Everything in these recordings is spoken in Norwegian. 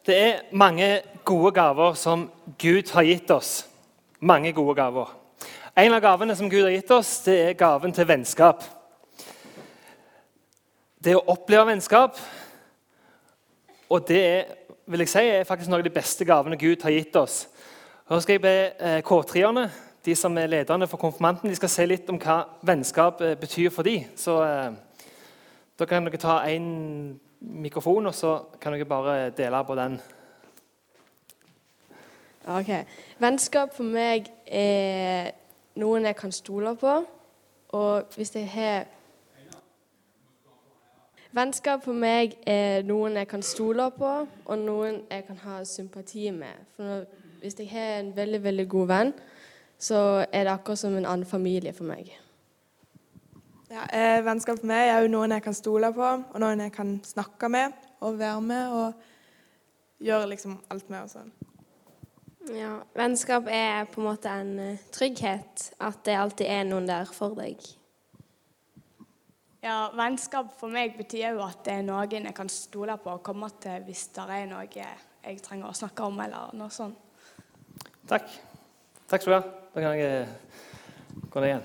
Det er mange gode gaver som Gud har gitt oss. Mange gode gaver. En av gavene som Gud har gitt oss, det er gaven til vennskap. Det å oppleve vennskap, og det vil jeg si, er faktisk noen av de beste gavene Gud har gitt oss. Nå skal jeg be K3-erne, de som er lederne for konfirmanten, de skal se litt om hva vennskap betyr for dem. Så da kan dere ta en mikrofon, og så kan dere bare dele på den. Ok. Vennskap for meg er noen jeg kan stole på, og hvis jeg har... Vennskap for meg er noen jeg kan stole på, og noen jeg kan ha sympati med. For hvis jeg har en veldig, veldig god venn, så er det akkurat som en annen familie for meg. Ja, vennskap for meg er jo noen jeg kan stole på, og noen jeg kan snakke med, og være med, og gjøre liksom alt med og sånn. Ja, vennskap er på en måte en trygghet, at det alltid er noen der for deg. Ja, vennskap for meg betyr jo at det er noen jeg kan stole på og komme til hvis det er noe jeg trenger å snakke om, eller noe sånt. Takk. Takk skal du ha. Da kan jeg gå ned igjen.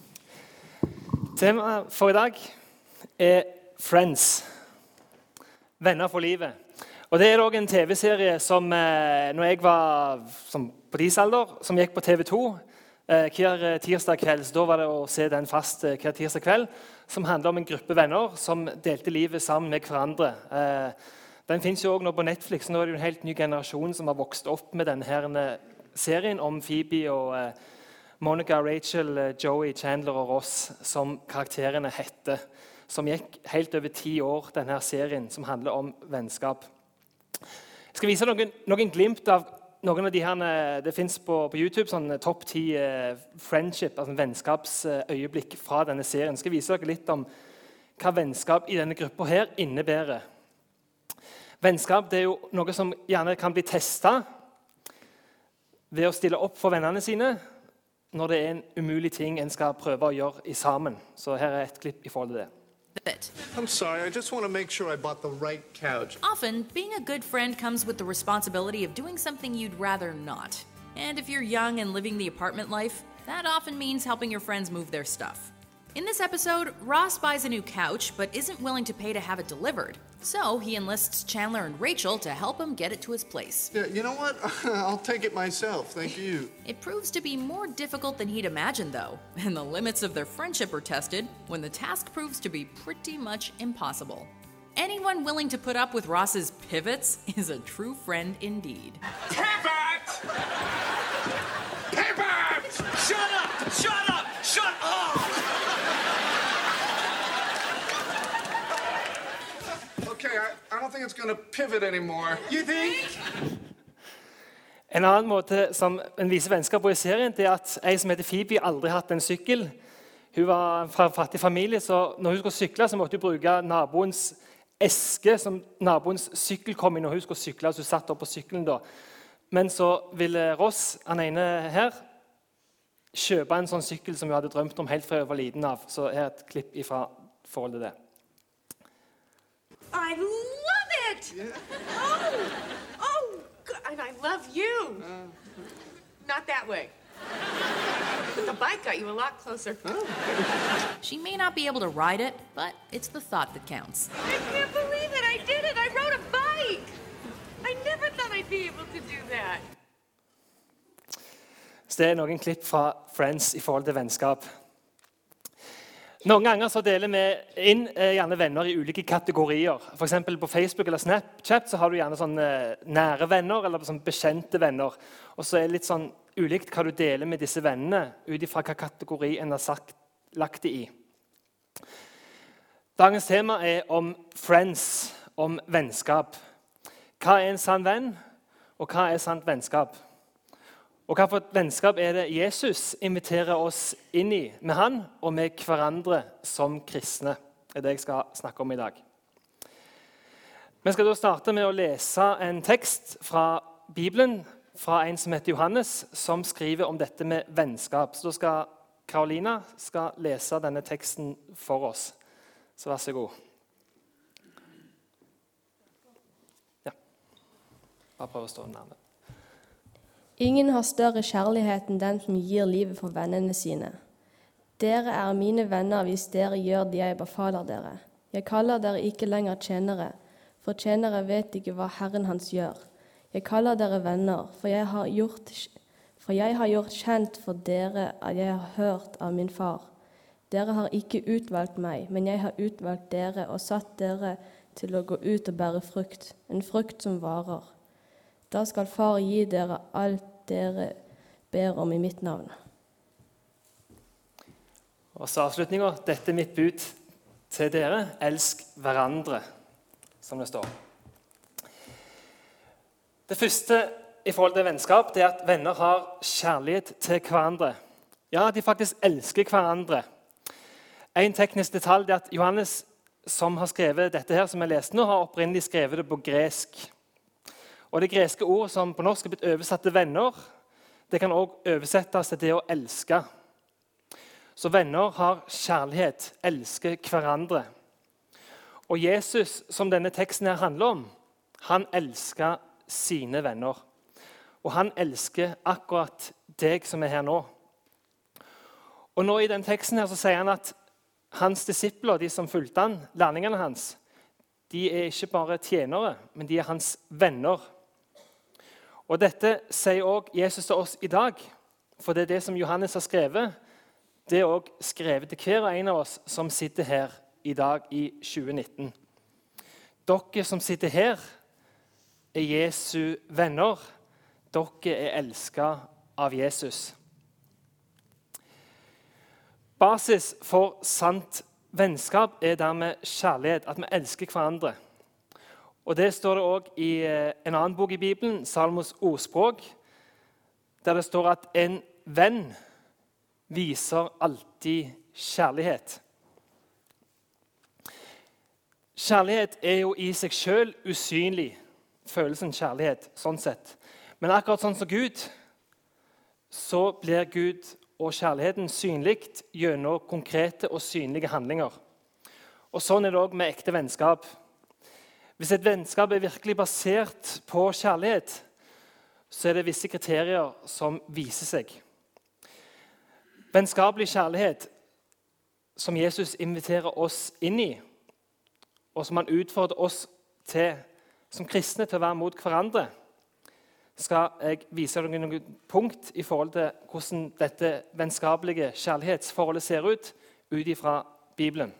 Temaet for i dag er Friends. Venner for livet. Og det er også en TV-serie som, når jeg var på deres alder, som gikk på TV 2 hver tirsdag kveld. Så da var det å se den fast hver tirsdag kveld, som handler om en gruppe venner som delte livet sammen med hverandre. Den finnes jo også nå på Netflix. Nå er det jo en helt ny generasjon som har vokst opp med denne her serien om Phoebe og Monica, Rachel, Joey, Chandler og Ross, som karakterene hette, som gikk helt over 10 år, denne serien som handler om vennskap. Jeg skal vise noen glimt av noen av de her, det finnes på YouTube, sånn topp 10 friendship, altså vennskapsøyeblikk fra denne serien. Jeg skal vise dere litt om hva vennskap i denne gruppa her innebærer. Vennskap det er jo noe som gjerne kan bli testet ved å stille opp for vennene sine, når det er en umulig ting en skal prøve å gjøre i sammen. Så her er et klipp i forhold til det. I'm sorry, I just want to make sure I bought the right couch. Often, being a good friend comes with the responsibility of doing something you'd rather not. And if you're young and living the apartment life, that often means helping your friends move their stuff. In this episode, Ross buys a new couch but isn't willing to pay to have it delivered. So he enlists Chandler and Rachel to help him get it to his place. Yeah, you know what? I'll take it myself, thank you. It proves to be more difficult than he'd imagined, though, and the limits of their friendship are tested when the task proves to be pretty much impossible. Anyone willing to put up with Ross's pivots is a true friend indeed. Pivot! Pivot! Shut up! Shut up! Shut up! Okay, I don't think it's going to pivot anymore. You think? En annen måte som en viser vennskap på i serien, det er at en som heter Phoebe aldri hatt en sykkel. Hun var fra en fattig familie, så når hun skulle sykle, så måtte hun bruke naboens eske, som naboens sykkel kom i når hun skulle sykle, så hun satt opp på sykkelen da. Men så ville Ross, han ene her, kjøpe en sånn sykkel som hun hadde drømt om helt fra hun var liten av. Så her er et klipp fra forhold til det. I love it! Yeah. Oh, and I love you. Not that way. But the bike got you a lot closer. She may not be able to ride it, but it's the thought that counts. I can't believe it. I did it. I rode a bike. I never thought I'd be able to do that. Så det er noen klipp fra Friends i forhold til vennskap. Noen ganger så deler vi inn gjerne venner i ulike kategorier. For eksempel på Facebook eller Snapchat så har du gjerne sånne nære venner eller sånn bekjente venner. Og så er det litt sånn ulikt hva du deler med disse vennene, ut ifra hva kategori en har lagt det i. Dagens tema er om friends, om vennskap. Hva er en sann venn, og hva er sant vennskap? Og hva for et vennskap er det Jesus inviterer oss inn i med han og med hverandre som kristne? Det er det jeg skal snakke om i dag. Vi skal da starte med å lese en tekst fra Bibelen, fra en som heter Johannes, som skriver om dette med vennskap. Så da skal Karolina lese denne teksten for oss. Så vær så god. Ja. Bare prøv å stå nærmere. Ingen har større kjærlighet enn den som gir livet for vennene sine. Dere er mine venner hvis dere gjør det jeg befaler dere. Jeg kaller dere ikke lenger tjenere, for tjenere vet ikke hva Herren hans gjør. Jeg kaller dere venner, for jeg har gjort kjent for dere at jeg har hørt av min far. Dere har ikke utvalgt meg, men jeg har utvalgt dere og satt dere til å gå ut og bære frukt, en frukt som varer. Da skal far gi dere alt dere ber om i mitt navn. Og så avslutningen, dette er mitt bud til dere, elsk hverandre, som det står. Det første i forhold til vennskap, det er at venner har kjærlighet til hverandre. Ja, de faktisk elsker hverandre. En teknisk detalj er at Johannes, som har skrevet dette her, som jeg leste nå, har opprinnelig skrevet det på gresk. Og det greske ordet som på norsk er blitt oversatt til venner, det kan også oversettes til det å elske. Så venner har kjærlighet, elsker hverandre. Og Jesus, som denne teksten her handler om, han elsker sine venner. Og han elsker akkurat deg som er her nå. Og nå i den teksten her så sier han at hans disipler, de som fulgte han, lærlingene hans, de er ikke bare tjenere, men de er hans venner. Og dette sier også Jesus til oss i dag, for det er det som Johannes har skrevet. Det er også skrevet til hver og en av oss som sitter her i dag i 2019. Dere som sitter her, er Jesu venner. Dere er elsket av Jesus. Basis for sant vennskap er dermed kjærlighet, at vi elsker hverandre. Og det står det også i en annen bok i Bibelen, Salmos ordspråk, der det står at en venn viser alltid kjærlighet. Kjærlighet er jo i seg selv usynlig, følelsen kjærlighet, sånn sett. Men akkurat sånn som Gud, så blir Gud og kjærligheten synlig gjennom konkrete og synlige handlinger. Og sånn er det også med ekte vennskap. Hvis et vennskap er virkelig basert på kjærlighet, så er det visse kriterier som viser seg. Vennskapelig kjærlighet som Jesus inviterer oss inn i, og som han utfordrer oss til som kristne til å være mot hverandre, skal jeg vise dere noen punkt i forhold til hvordan dette vennskapelige kjærlighetsforholdet ser ut ifra Bibelen.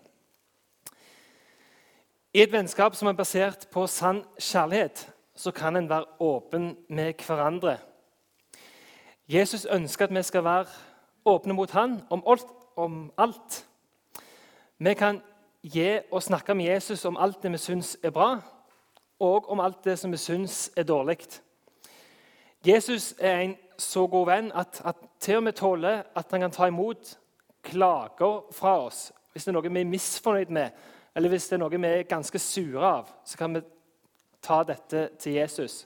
I et vennskap som er basert på sann kjærlighet, så kan en være åpen med hverandre. Jesus ønsker at vi skal være åpne mot han om alt. Vi kan gi og snakke med Jesus om alt det vi syns er bra, og om alt det som vi syns er dårlig. Jesus er en så god venn at til og med tåler at han kan ta imot klager fra oss. Hvis det er noe vi er misfornøyd med, eller hvis det er noe vi er ganske sure av, så kan vi ta dette til Jesus.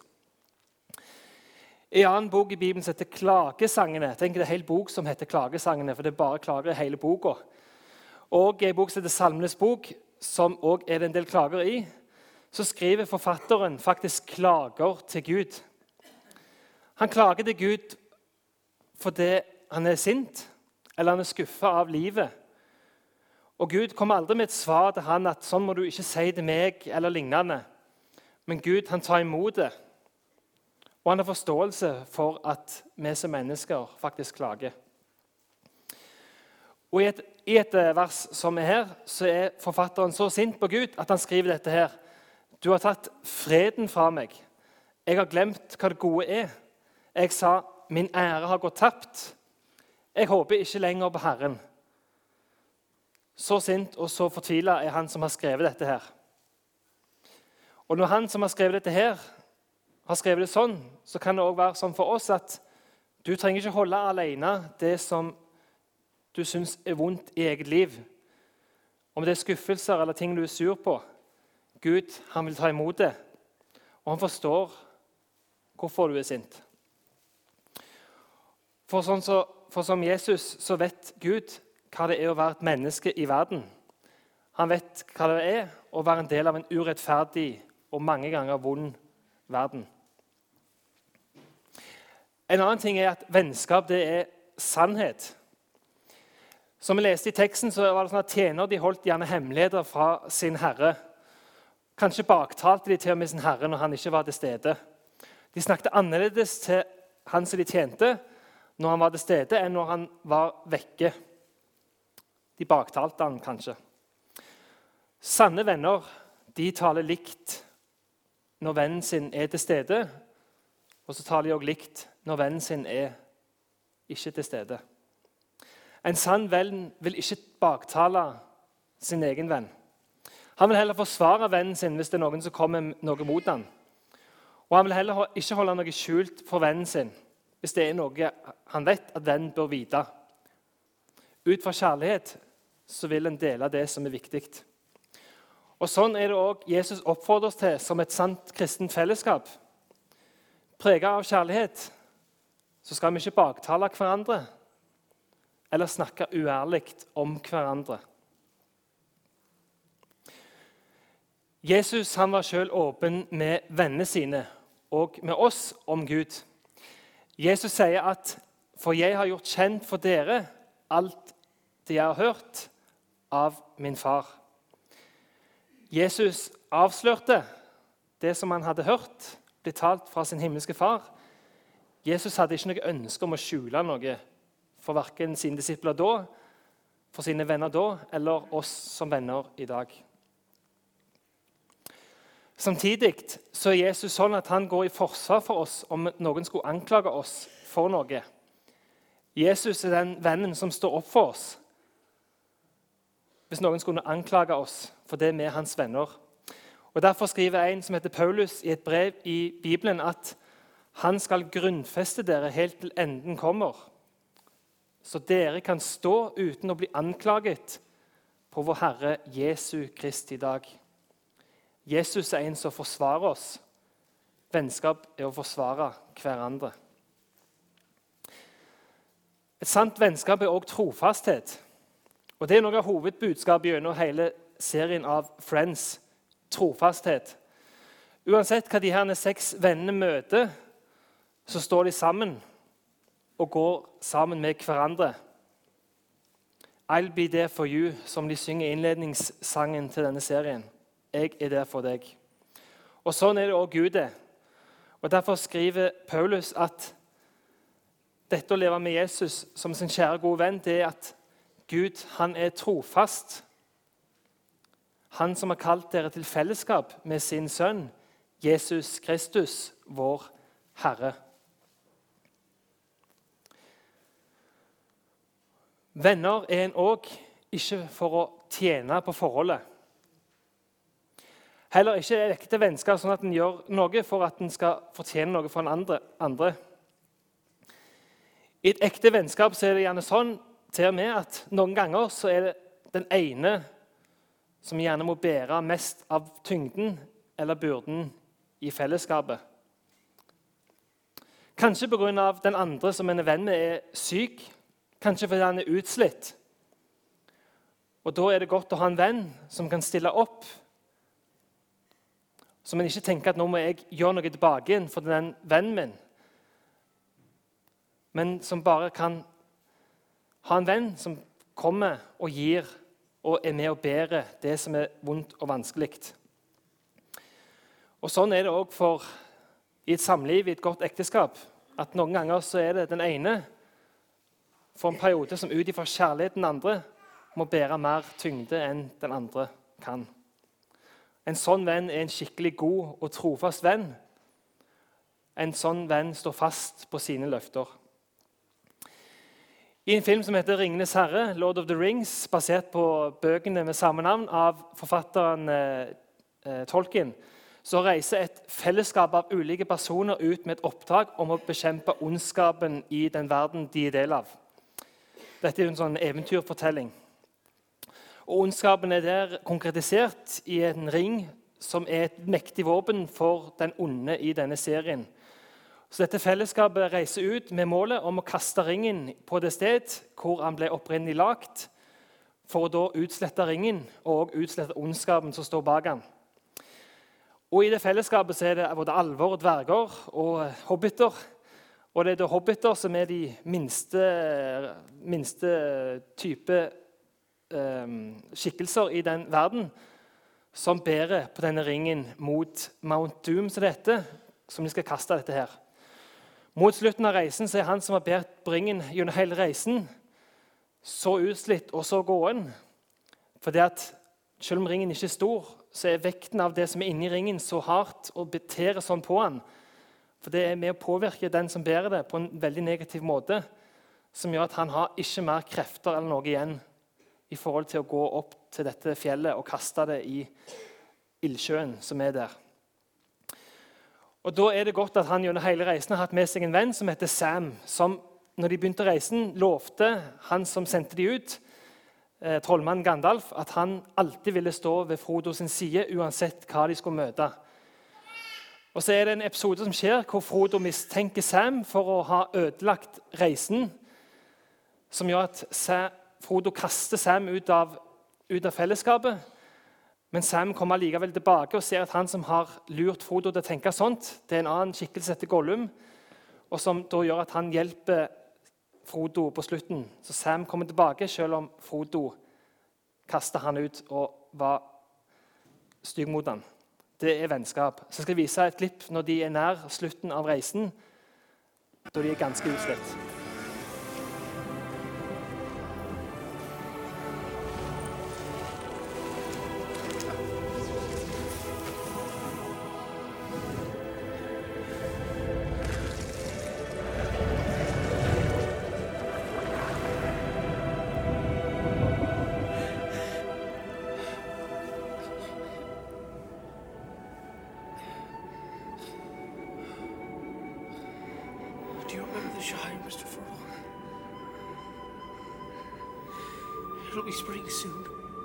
I en annen bok i Bibelen som heter Klagesangene. Tenk, det er en hel bok som heter Klagesangene, for det er bare klager i hele boka. Og i en bok som heter Salmenes bok, som også er det en del klager i, så skriver forfatteren faktisk klager til Gud. Han klager til Gud fordi han er sint, eller han er skuffet av livet. Og Gud kommer aldri med et svar til han at sånn må du ikke si til meg, eller lignende. Men Gud, han tar imot det. Og han har forståelse for at vi som mennesker faktisk klager. Og i et vers som er her, så er forfatteren så sint på Gud at han skriver dette her. Du har tatt freden fra meg. Jeg har glemt hva det gode er. Jeg sa, min ære har gått tapt. Jeg håper ikke lenger på Herren. Så sint og så fortvilet er han som har skrevet dette her. Og når han som har skrevet dette her, har skrevet det sånn, så kan det også være sånn for oss at du trenger ikke holde alene det som du synes er vondt i eget liv. Om det er skuffelser eller ting du er sur på. Gud, han vil ta imot det, og han forstår hvorfor du er sint. For som Jesus så vet Gud hva det er å være et menneske i verden. Han vet hva det er å være en del av en urettferdig og mange ganger vond verden. En annen ting er at vennskap det er sannhet. Som vi leste i teksten, så var det sånn at tjener de holdt gjerne hemmeligheter fra sin herre. Kanskje baktalte de til og med sin herre når han ikke var til stede. De snakket annerledes til han som de tjente når han var til stede, enn når han var vekke. De baktalte han kanskje. Sanne venner, de taler likt når vennen sin er til stede, og så taler de også likt når vennen sin er ikke til stede. En sann venn vil ikke baktale sin egen venn. Han vil heller forsvare vennen sin hvis det er noen som kommer med noe mot ham. Og han vil heller ikke holde noe skjult for vennen sin hvis det er noe han vet at vennen bør vite. Ut fra kjærlighet så vil en dele det som er viktig. Og sånn er det også Jesus oppfordrer oss til som et sant kristent fellesskap. Preget av kjærlighet så skal vi ikke baktale hverandre eller snakke uærlig om hverandre. Jesus han var selv åpen med vennene sine og med oss om Gud. Jesus sier at «For jeg har gjort kjent for dere alt det jeg har hørt av min far». Jesus avslørte det som han hadde hørt, ble talt fra sin himmelske far. Jesus hadde ikke noe ønske om å skjule noe for hverken sine disipler da, for sine venner da, eller oss som venner i dag. Samtidig så er Jesus sånn at han går i forsvar for oss om noen skulle anklage oss for noe. Jesus er den vennen som står opp for oss hvis noen skulle anklage oss for det med hans venner. Og Derfor skriver en som heter Paulus i et brev i Bibelen at han skal grunnfeste dere helt til enden kommer, så dere kan stå uten å bli anklaget på vår Herre Jesu Kristi dag. Jesus er en som forsvarer oss. Vennskap er å forsvare hverandre. Et sant vennskap er også trofasthet. Og Det er noe av hovedbudskapet gjennom hele serien av Friends. Trofasthet. Uansett hva de her 6 vennene møter, så står de sammen og går sammen med hverandre. I'll be there for you, som de synger innledningssangen til denne serien. Jeg er der for deg. Og sånn er det også Gud er. Og Derfor skriver Paulus at dette å leve med Jesus som sin kjære gode venn, det er at Gud han er trofast. Han som har kalt dere til fellesskap med sin sønn, Jesus Kristus, vår Herre. Venner er en også ikke for å tjene på forholdet. Heller ikke er ekte vennskap sånn at en gjør noe for at en skal fortjene noe for den andre. I et ekte vennskap så er det gjerne sånn til og med at noen ganger så er det den ene som gjerne må bære mest av tyngden eller byrden i fellesskapet. Kanskje på grunn av den andre som en er venn med er syk, kanskje fordi han er utslitt. Og da er det godt å ha en venn som kan stille opp, så man ikke tenker at nå må jeg gjøre noe tilbake igjen for den vennen min, men som bare kan ha en venn som kommer og gir og er med og bærer det som er vondt og vanskelig. Og sånn er det også i et samliv, i et godt ekteskap, at noen ganger så er det den ene for en periode som ut ifra kjærligheten den andre må bære mer tyngde enn den andre kan. En sånn venn er en skikkelig god og trofast venn. En sånn venn står fast på sine løfter. I en film som heter Ringenes herre, Lord of the Rings, basert på bøkene med samme navn av forfatteren Tolkien, så reiser et fellesskap av ulike personer ut med et oppdrag om å bekjempe ondskapen i den verden de er del av. Dette er en sånn eventyrfortelling. Og ondskapen er der konkretisert i en ring som er et mektig våpen for den onde i denne serien. Så dette fellesskapet reiser ut med målet om å kaste ringen på det sted hvor han ble opprinnelig lagt, for å da utslette ringen og utslette ondskapen som står bak han. Og i det fellesskapet så er det både alver og dverger og hobbiter Og det er da hobbiter som er de minste type skikkelser i den verden, som bærer på denne ringen mot Mount Doom, som det heter, som de skal kaste dette her. Mot slutten av reisen så er han som har båret på ringen gjennom hele reisen, så utslitt og så gåen. For det at selv om ringen ikke er stor, så er vekten av det som er inni ringen så hardt og beter sånn på han. For det er med å påvirke den som bærer det på en veldig negativ måte, som gjør at han har ikke mer krefter eller noe igjen i forhold til å gå opp til dette fjellet og kaste det i ildsjøen som er der. Og da er det godt at han gjennom hele reisen har hatt med seg en venn som heter Sam, som når de begynte reisen lovte han som sendte de ut, trollmann Gandalf, at han alltid ville stå ved Frodo sin side uansett hva de skulle møte. Og så er det en episode som skjer hvor Frodo mistenker Sam for å ha ødelagt reisen, som gjør at Frodo kaster Sam ut av fellesskapet. Men Sam kommer likevel tilbake og ser at han som har lurt Frodo til å tenke sånt, det er en annen skikkelse etter Gollum, og som da gjør at han hjelper Frodo på slutten. Så Sam kommer tilbake selv om Frodo kastet han ut og var stygg mot han. Det er vennskap. Så jeg skal vise et klipp når de er nær slutten av reisen, da de er ganske utslitt. Do you remember the Shire, Mr. Furlong? It'll be spring soon.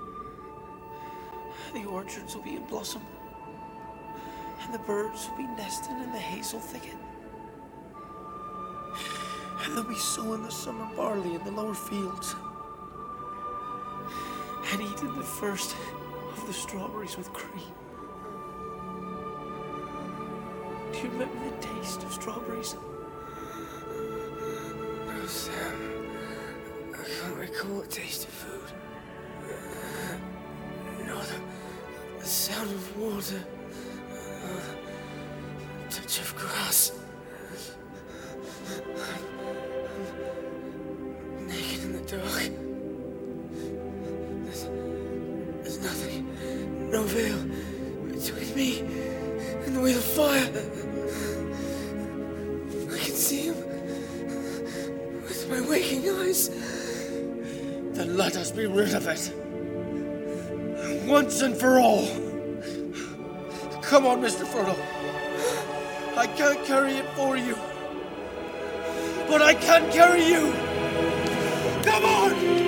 The orchards will be in blossom. And the birds will be nesting in the hazel thicket. And they'll be sowing the summer barley in the lower fields. And eating the first of the strawberries with cream. Do you remember the taste of strawberries? No, Sam. I can't recall the taste of food. Nor the sound of water. Nor the touch of grass. I'm naked in the dark. There's nothing, no veil between me and the wheel of fire. I can see him with my waking eyes. Then let us be rid of it. Once and for all. Come on, Mr. Frodo. I can't carry it for you. But I can carry you. Come on!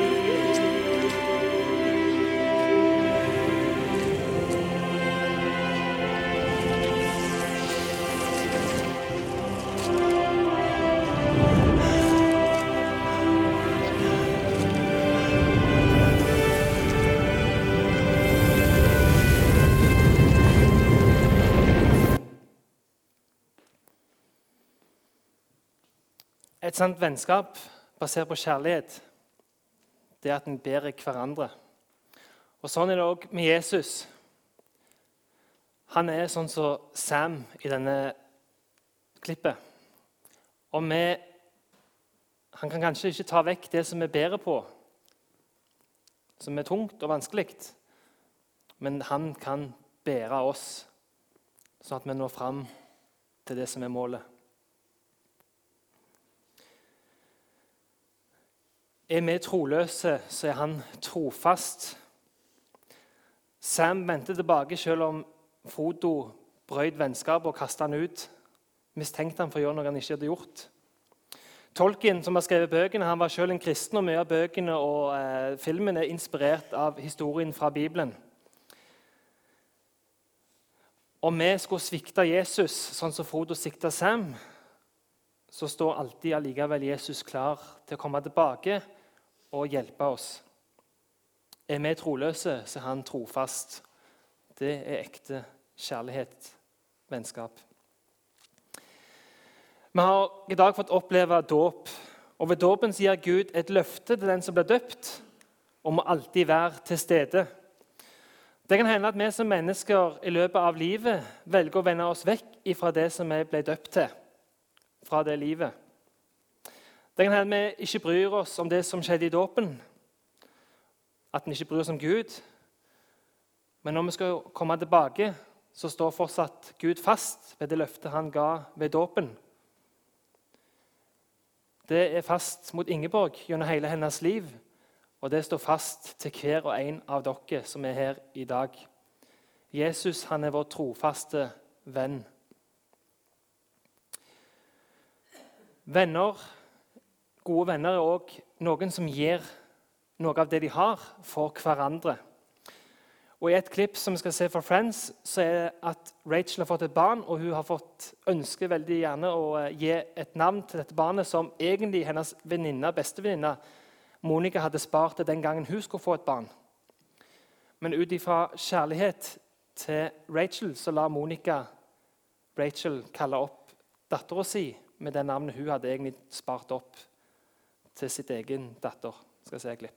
Et sant vennskap basert på kjærlighet, det er at en bærer hverandre. Og sånn er det også med Jesus. Han er sånn som Sam i denne klippet. Og han kan kanskje ikke ta vekk det som vi bærer på, som er tungt og vanskelig, men han kan bære oss, sånn at vi når fram til det som er målet. Er vi troløse, så er han trofast. Sam vendte tilbake selv om Frodo brøt vennskap og kastet han ut. Mistenkte han for å gjøre noe han ikke hadde gjort. Tolkien, som har skrevet bøkene, han var selv en kristen, og mye av bøkene og filmen er inspirert av historien fra Bibelen. Om vi skulle svikte Jesus, sånn som Frodo sviktet Sam, så står alltid allikevel Jesus klar til å komme tilbake og hjelpe oss. Er vi troløse, så er han trofast. Det er ekte kjærlighet, vennskap. Vi har i dag fått oppleve dåp, og ved dåpen gir Gud et løfte til den som blir døpt, om å alltid være til stede. Det kan hende at vi som mennesker i løpet av livet velger å vende oss vekk fra det som vi ble døpt til, fra det livet. Det kan hende at vi ikke bryr oss om det som skjedde i dåpen, at vi ikke bryr oss om Gud. Men når vi skal komme tilbake, så står fortsatt Gud fast ved det løftet han ga ved dåpen. Det er fast mot Ingeborg gjennom hele hennes liv, og det står fast til hver og en av dere som er her i dag. Jesus, han er vår trofaste venn. Venner, gode venner er også noen som gir noe av det de har for hverandre. Og I et klipp som vi skal se for Friends, så er det at Rachel har fått et barn, og hun har fått ønske veldig gjerne å gi et navn til dette barnet som egentlig hennes venninne, bestevenninne, Monica hadde spart det den gangen hun skulle få et barn. Men ut ifra kjærlighet til Rachel, så la Monica Rachel kalle opp datteren sin med det navnet hun hadde egentlig spart opp til sitt egen datter. Skal se et klipp.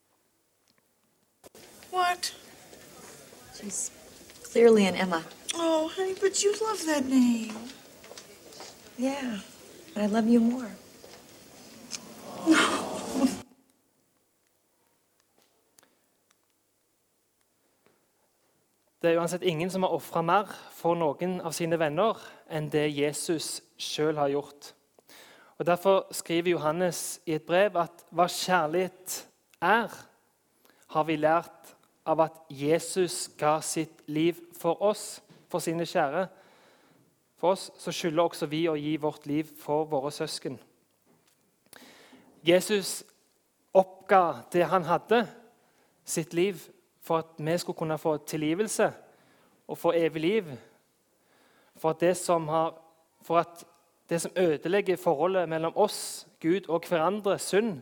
What? She's clearly an Emma. Oh, honey, but you love that name. Yeah, but I love you more. Det er uansett ingen som har offret mer for noen av sine venner enn det Jesus selv har gjort. Og Derfor skriver Johannes i et brev at hva kjærlighet er, har vi lært av at Jesus ga sitt liv for oss, for sine kjære. For oss så skylder også vi å gi vårt liv for våre søsken. Jesus oppga det han hadde, sitt liv, for at vi skulle kunne få tilgivelse og få evig liv. For at det som ødelegger forholdet mellom oss, Gud og hverandre, synd,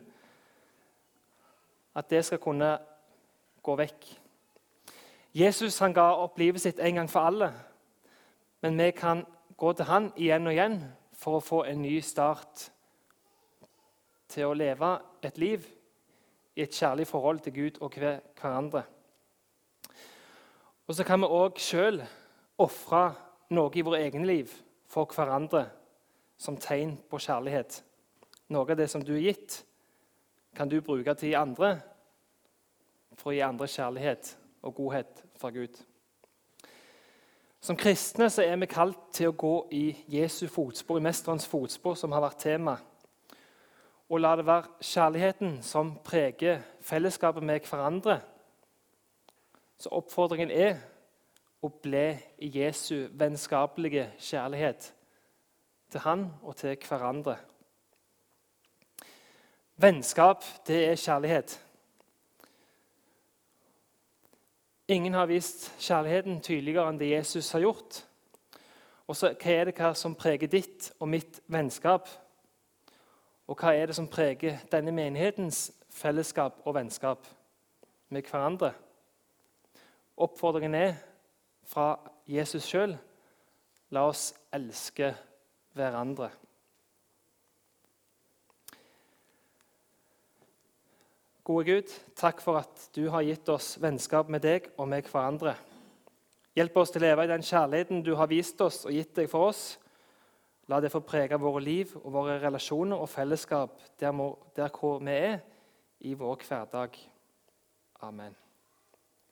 at det skal kunne gå vekk. Jesus han ga opp livet sitt en gang for alle, men vi kan gå til han igjen og igjen for å få en ny start til å leve et liv i et kjærlig forhold til Gud og hverandre. Og så kan vi også selv offre noe i våre egne liv for hverandre som tegn på kjærlighet. Noe av det som du har gitt, kan du bruke til andre for å gi andre kjærlighet og godhet fra Gud. Som kristne så er vi kalt til å gå i Jesu fotspor, i Mesterens fotspor, som har vært tema. Og la det være kjærligheten som preger fellesskapet med hverandre. Så oppfordringen er å bli i Jesu vennskapelige kjærlighet til han og til hverandre. Vennskap, det er kjærlighet. Ingen har vist kjærligheten tydeligere enn det Jesus har gjort. Og så hva er det som preger ditt og mitt vennskap? Og hva er det som preger denne menighetens fellesskap og vennskap med hverandre? Oppfordringen er fra Jesus selv. La oss elske hverandre. Gode Gud, takk for at du har gitt oss vennskap med deg og med hverandre. Hjelp oss til å leve i den kjærligheten du har vist oss og gitt deg for oss. La det få prege våre liv og våre relasjoner og fellesskap der hvor vi er i vår hverdag. Amen.